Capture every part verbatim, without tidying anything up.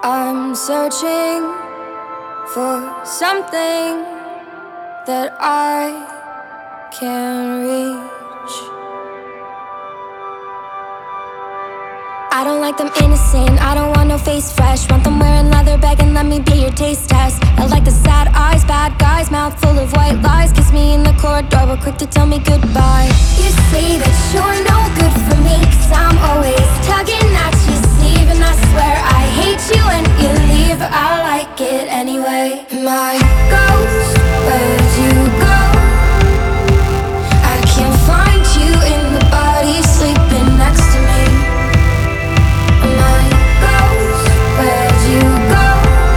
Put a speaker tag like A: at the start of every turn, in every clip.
A: I'm searching for something that I can reach. I don't like them innocent, I don't want no face fresh. Want them wearing leather bag and let me be your taste test. I like the sad eyes, bad guys, mouth full of white lies. Kiss me in the corridor, but quick to tell me goodbye. You say that you're no good for me, cause I'm always tugging at your sleeve. And I swear I hate you when you leave, but I like it anyway. My ghost, where'd you go? I can't find you in the body sleeping next to me. My ghost, where'd you go?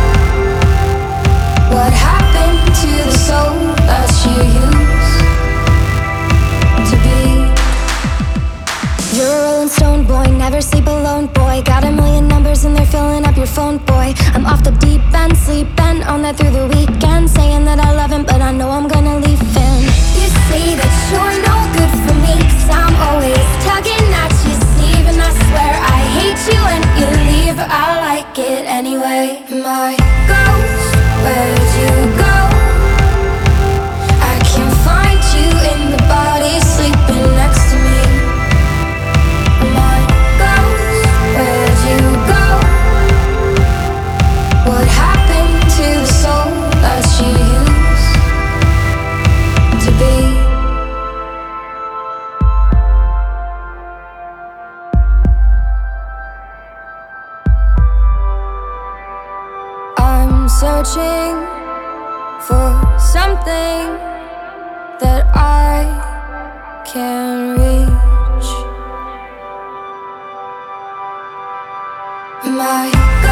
A: What happened to the soul that you used to be? You're a rolling stone boy, never sleep alone boy. Got a million numbers and they're filling up your phone boy. I'm off the deep end, sleeping on that through the weekend, saying that I love him, but I know I'm gonna leave him. You say that you're no good for me, cause I'm always tugging at your sleeve. And I swear I hate you when you leave, but I like it anyway. My ghost, where'd you go? I can't find you in the body sleeping next to me. My ghost, where'd you go? What happened to the soul that you used to be? I'm searching for something that I can reach. My